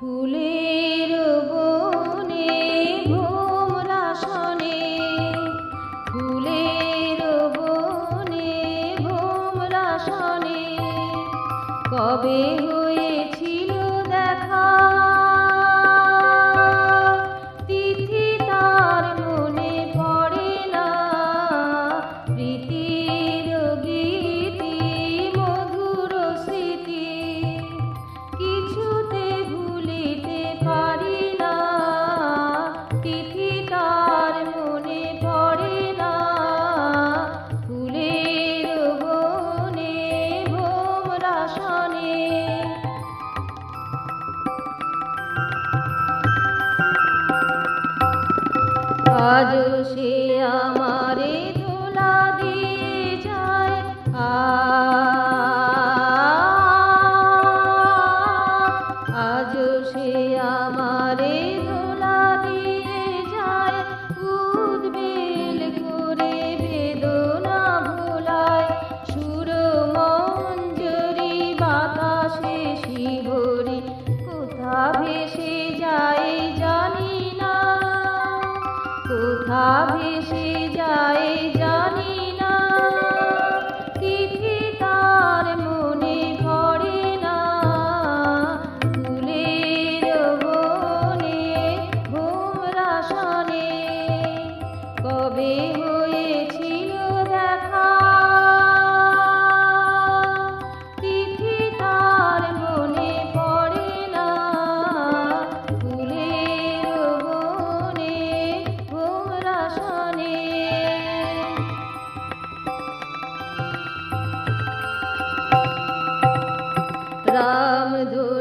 ফুলের বনে ভোমরা শোনে, ফুলের বনে ভোমরা শোনে, কবে হয়েছিল দেখা, তিথি তার মনে পড়ে না, প্রীতির গীতি মধুর স্মৃতি কিছুতে ভুলিতে পারি না, তিথি তার মনে পড়ে না, ফুলের বনে ভোমরা শোনে। আজও সে আমারে দোলা দিয়ে যায়, আজও সে আমারে দোলা দিয়ে যায়, উদ্বেল করে বেদনা ভোলায়, সুর মঞ্জরি বাতাসে শিহরি কোথা ভেসে যায় জানি না, কোথা ভেসে যায় জানি না, তিথি তার মনে পড়ে না, ফুলের বনে ভোমরা শোনে, কবে হয়েছিল দেখা, তিথি তার মনে পড়ে না, ফুলের বনে ভোমরা শোনে। রাম